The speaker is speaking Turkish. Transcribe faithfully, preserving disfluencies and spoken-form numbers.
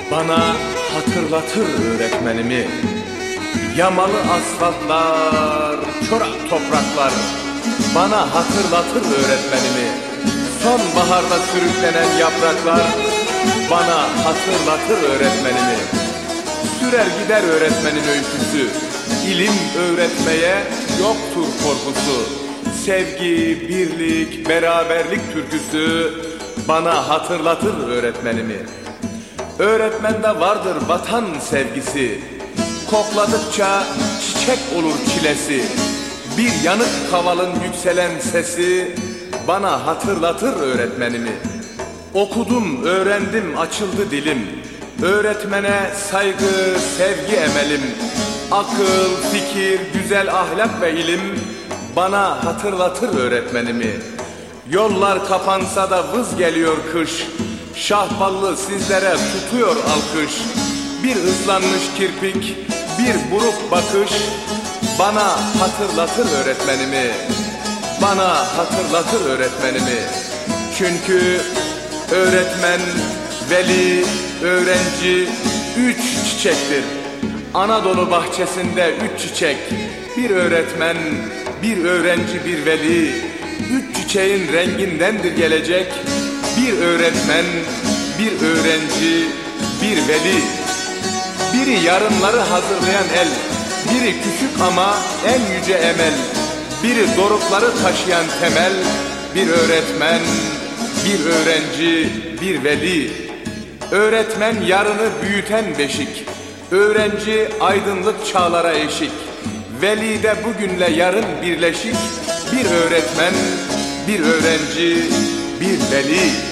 Bana hatırlatır öğretmenimi. Yamalı asfaltlar, çorak topraklar bana hatırlatır öğretmenimi. Sonbaharda sürüklenen yapraklar bana hatırlatır öğretmenimi. Sürer gider öğretmenin öyküsü, ilim öğretmeye yoktur korkusu. Sevgi, birlik, beraberlik türküsü bana hatırlatır öğretmenimi. Öğretmende vardır vatan sevgisi, kokladıkça çiçek olur çilesi. Bir yanık kavalın yükselen sesi bana hatırlatır öğretmenimi. Okudum, öğrendim, açıldı dilim. Öğretmene saygı, sevgi emelim. Akıl, fikir, güzel ahlak ve ilim bana hatırlatır öğretmenimi. Yollar kapansa da vız geliyor kış. Şahballı sizlere tutuyor alkış. Bir ıslanmış kirpik, bir buruk bakış bana hatırlatır öğretmenimi. Bana hatırlatır öğretmenimi. Çünkü öğretmen, veli, öğrenci üç çiçektir. Anadolu bahçesinde üç çiçek. Bir öğretmen, bir öğrenci, bir veli. Üç çiçeğin rengindendir gelecek. Bir öğretmen, bir öğrenci, bir veli. Biri yarınları hazırlayan el, biri küçük ama en yüce emel. Biri dorukları taşıyan temel. Bir öğretmen, bir öğrenci, bir veli. Öğretmen yarını büyüten beşik. Öğrenci aydınlık çağlara eşik. Veli de bugünle yarın birleşik. Bir öğretmen, bir öğrenci, bir veli.